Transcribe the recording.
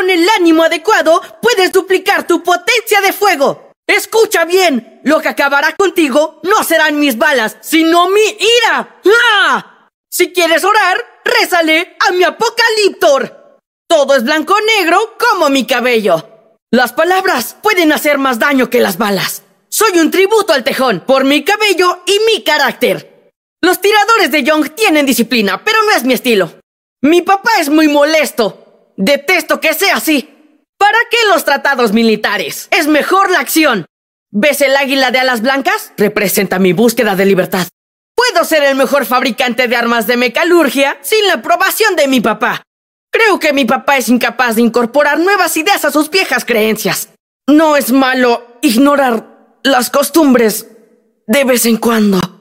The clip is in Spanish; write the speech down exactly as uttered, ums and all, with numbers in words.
Con el ánimo adecuado, puedes duplicar tu potencia de fuego. Escucha bien, lo que acabará contigo no serán mis balas, sino mi ira. ¡Ah! Si quieres orar, rézale a mi Apocaliptor. Todo es blanco-negro como mi cabello. Las palabras pueden hacer más daño que las balas. Soy un tributo al tejón por mi cabello y mi carácter. Los tiradores de Young tienen disciplina, pero no es mi estilo. Mi papá es muy molesto. Detesto que sea así. ¿Para qué los tratados militares? Es mejor la acción. ¿Ves el águila de alas blancas? Representa mi búsqueda de libertad. Puedo ser el mejor fabricante de armas de mecalurgia sin la aprobación de mi papá. Creo que mi papá es incapaz de incorporar nuevas ideas a sus viejas creencias. No es malo ignorar las costumbres de vez en cuando.